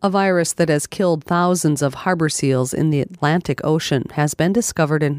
A virus that has killed thousands of harbor seals in the Atlantic Ocean has been discovered in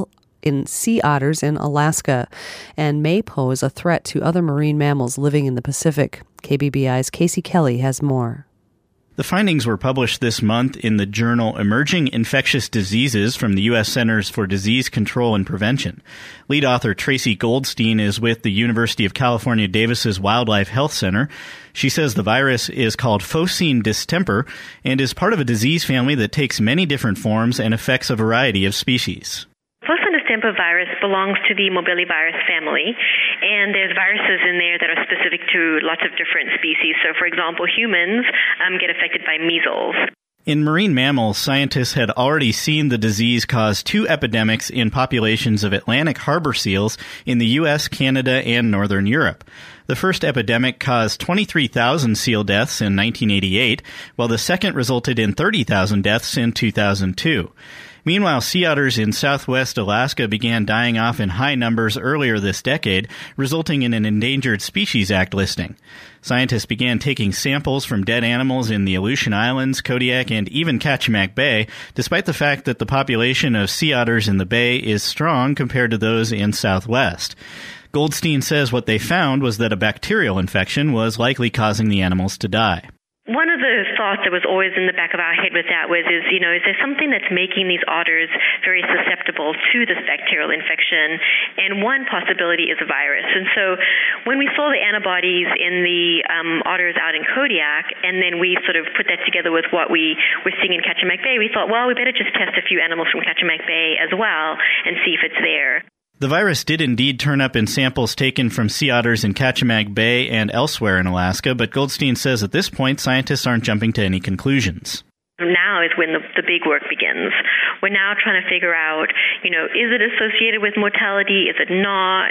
sea otters in Alaska and may pose a threat to other marine mammals living in the Pacific. KBBI's Casey Kelly has more. The findings were published this month in the journal Emerging Infectious Diseases from the U.S. Centers for Disease Control and Prevention. Lead author Tracy Goldstein is with the University of California, Davis's Wildlife Health Center. She says the virus is called phocine distemper and is part of a disease family that takes many different forms and affects a variety of species. Phocine distemper virus belongs to the morbillivirus family, and there's viruses in there that are specific to lots of different species. So, for example, humans get affected by measles. In marine mammals, scientists had already seen the disease cause 2 epidemics in populations of Atlantic harbor seals in the U.S., Canada, and Northern Europe. The first epidemic caused 23,000 seal deaths in 1988, while the second resulted in 30,000 deaths in 2002. Meanwhile, sea otters in southwest Alaska began dying off in high numbers earlier this decade, resulting in an Endangered Species Act listing. Scientists began taking samples from dead animals in the Aleutian Islands, Kodiak, and even Kachemak Bay, despite the fact that the population of sea otters in the bay is strong compared to those in southwest. Goldstein says what they found was that a bacterial infection was likely causing the animals to die. One of the thoughts that was always in the back of our head with that is there something that's making these otters very susceptible to this bacterial infection? And one possibility is a virus. And so when we saw the antibodies in the otters out in Kodiak, and then we sort of put that together with what we were seeing in Kachemak Bay, we thought, well, we better just test a few animals from Kachemak Bay as well and see if it's there. The virus did indeed turn up in samples taken from sea otters in Kachemak Bay and elsewhere in Alaska, but Goldstein says at this point scientists aren't jumping to any conclusions. Now is when the big work begins. We're now trying to figure out, is it associated with mortality? Is it not?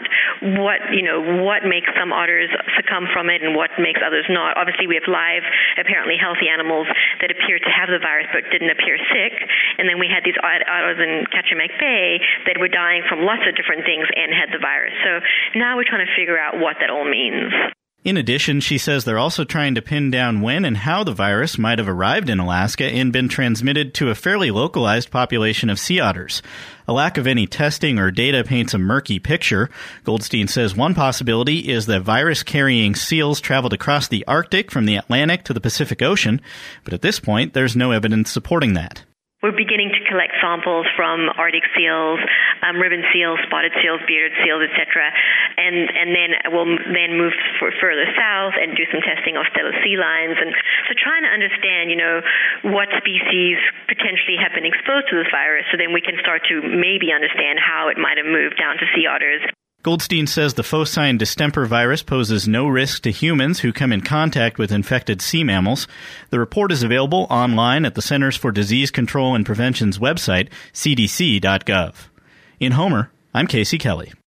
What makes some otters succumb from it and what makes others not? Obviously, we have live, apparently healthy animals that appear to have the virus but didn't appear sick. And then we had these otters in Kachemak Bay that were dying from lots of different things and had the virus. So now we're trying to figure out what that all means. In addition, she says they're also trying to pin down when and how the virus might have arrived in Alaska and been transmitted to a fairly localized population of sea otters. A lack of any testing or data paints a murky picture. Goldstein says one possibility is that virus-carrying seals traveled across the Arctic from the Atlantic to the Pacific Ocean, but at this point, there's no evidence supporting that. We're beginning to collect samples from Arctic seals, ribbon seals, spotted seals, bearded seals, etc., and then we'll move further south and do some testing of stellar sea lions, and so trying to understand, what species potentially have been exposed to this virus, so then we can start to maybe understand how it might have moved down to sea otters. Goldstein says the phocine distemper virus poses no risk to humans who come in contact with infected sea mammals. The report is available online at the Centers for Disease Control and Prevention's website, cdc.gov. In Homer, I'm Casey Kelly.